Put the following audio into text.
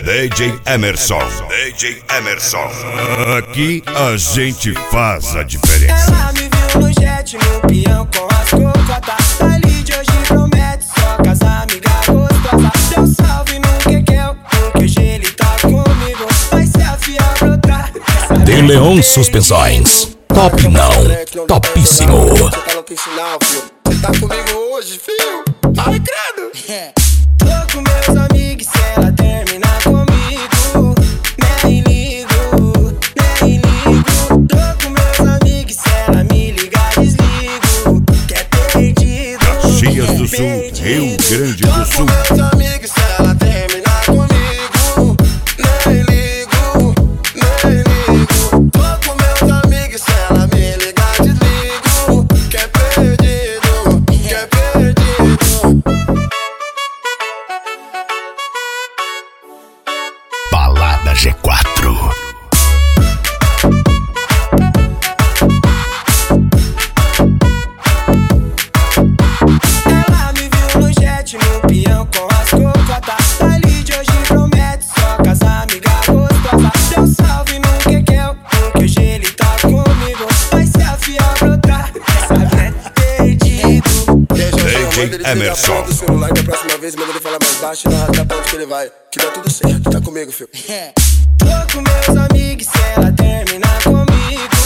DJ Emerson. DJ Emerson. Aqui a gente faz a diferença. Ela me viu no jet, no peão com as cocotas. Ali de hoje promete só casa amiga gostosa. Deu salve no Kekel, porque hoje ele tá comigo. Vai ser a fiel brotar. De Leon Suspensões. Top não, topíssimo. Você tá louco em sinal, filho. Você tá comigo hoje, filho. Ai, credo. Tô com meus amigos, se ela terminar comigo, nem ligo, nem ligo. Tô com meus amigos, se ela me ligar, desligo. Que é perdido, Caxias do Sul, Rio Grande do Sul. Tô com meus amigos, se ela terminar comigo, nem ligo, nem ligo. Tô com meus amigos, se ela me ligar, desligo. Que é perdido, que é perdido. Balada G4. Ela me viu no jet, no peão com as cocotas. Ali de hoje promete só casa amiga gostosa. Deu salve no Kekel, porque hoje ele tá comigo. Vai ser a fiel brotar, sabe é perdido. DJ Emerson. Do celular, da próxima vez manda ele falar mais baixo e não arrasta pra onde que ele vai. Que dá tudo certo, tá comigo, filho. Tô com meus amigos, se ela terminar comigo,